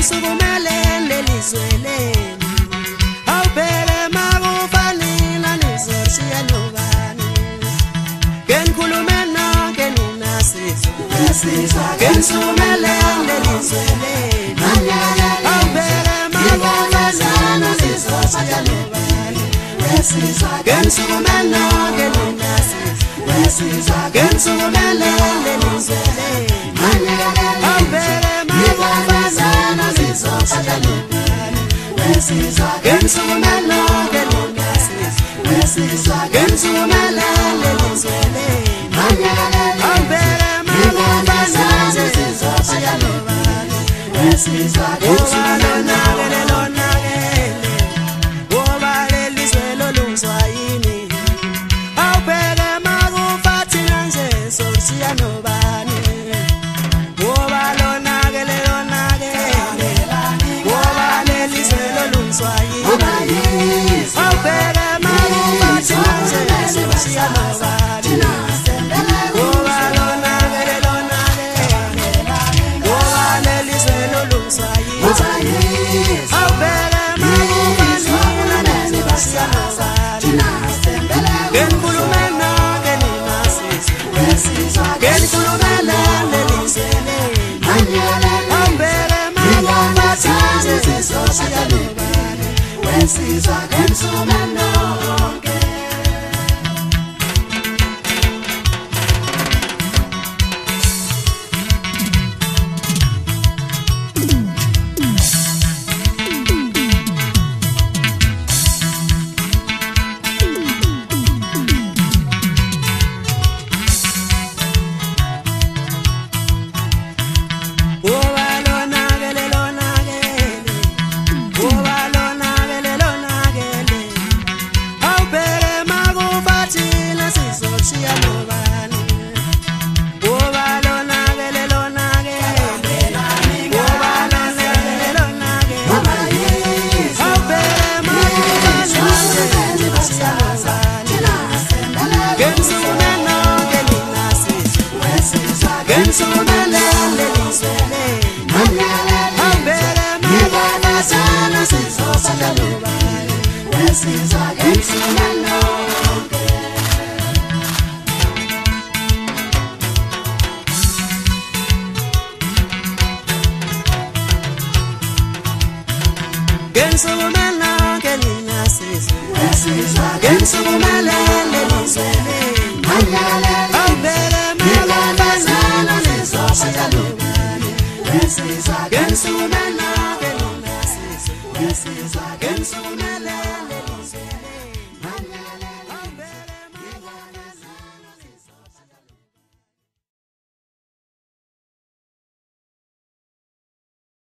Gensukumelele lizweleni awubheke makufanele nizoshiya nobani Genkhulume nonke nina sizwa Gensukumelele lizweleni awubheke makufanele nizoshiya nobani Gensukume nonke nina sizwa Gensukumelele lizweleni awubheke makufanele nizoshiya nobani Gensukume nonke nina sizwa Gensukumelele lizweleni awubheke makufanele nizoshiya nobani Lonakele lonakele ngoba lelizwe lolungizwayini awubheke makufathina nje soshiya nobani ngoba lonakele lonakele ngoba lelizwe lolungizwayini awubheke makufathina nje soshiya nobani ngoba lonakele lonakele ngoba lelizwe lolungizwayini awubheke makufathina nje soshiya nobani Genkhulume nonke nina sizwa Gensukumelele lizweleni awubheke makufathina nje soshiya nobani Gensukume nonke Gensukumelele lizweleni awubheke makufathina nje soshiya nobani Gensukume nonke Gensukume nonke nina sizwa Gensukumelele lizweleni awubheke makufathina nje soshiya nobani Gensukume nonke nina sizwa Gensukumelele